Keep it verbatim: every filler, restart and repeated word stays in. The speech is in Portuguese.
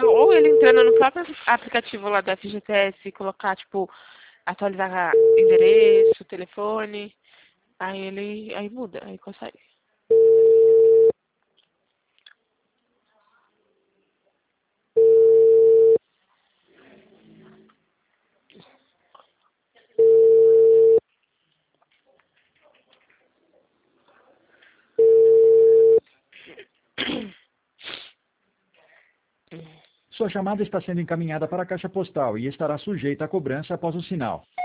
Então, ou ele entrando no próprio aplicativo lá da F G T S e colocar, tipo, atualizar endereço, telefone, aí ele, aí muda, aí consegue. Sua chamada está sendo encaminhada para a caixa postal e estará sujeita a cobrança após o sinal.